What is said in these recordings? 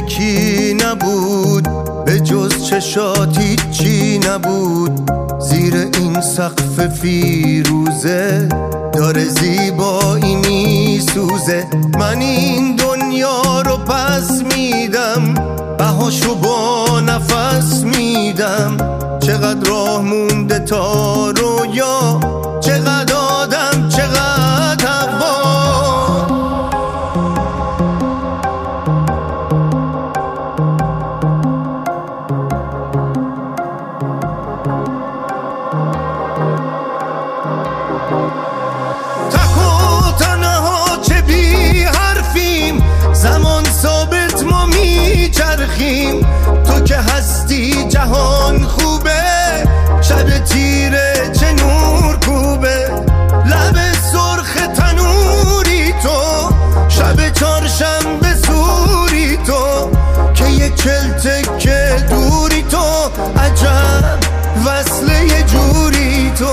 یکی نبود، به جز چشات هیچی نبود. زیر این سقف فیروزه داره زیبایی میسوزه. من این دنیا رو پس میدم، بهاشو با نفس میدم. چقدر راه مونده تا رویا، چقدر آدم چقدر هوا. تک و تنها چه بی حرفیم، زمان ثابت ما میچرخیم. تو که هستی جهان خوبه، شب تیره چه نور کوبه. لب سرخ تنوری تو، شب چهارشنبه سوری تو. که یک چل تکه دوری تو، عجب وصل یه جوری تو.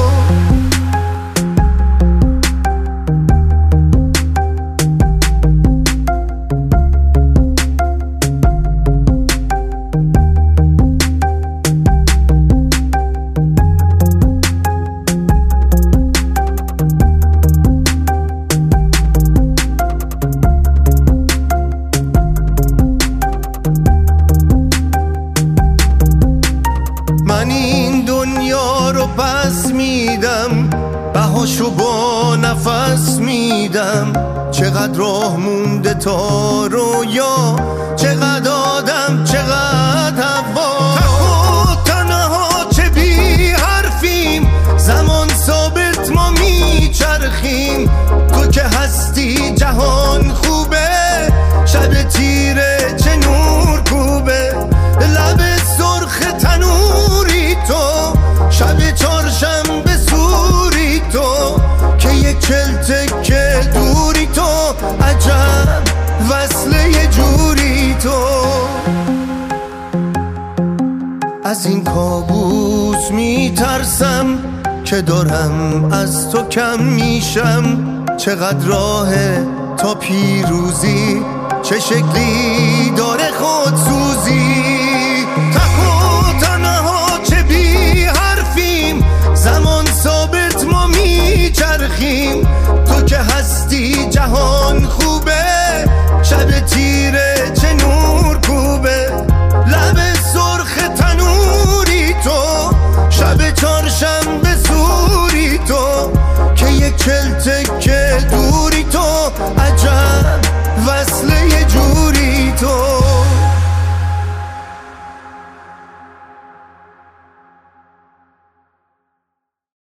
من این دنیا رو پس میدم، بهاشو با نفس میدم. چقدر راه مونده تا رویا، چقدر آدم چقدر هوا. تک و تنها چه بی حرفیم، زمان ثابت ما میچرخیم. تو که هستی جهان خوبه، شب تیره چه نور کوبه. لب سرخ تنوری تو، شب چهارشنبه سوری تو. که یک چل تکه دوری تو، عجب وصل یه جوری تو. از این کابوس میترسم که دارم از تو کم میشم. چقدر راهه تا پیروزی، چه شکلی داره خودسوزی. تک و تنها چه بی حرفیم، زمان ثابت ما میچرخیم. تو که هستی جهان خوبه، شب تیره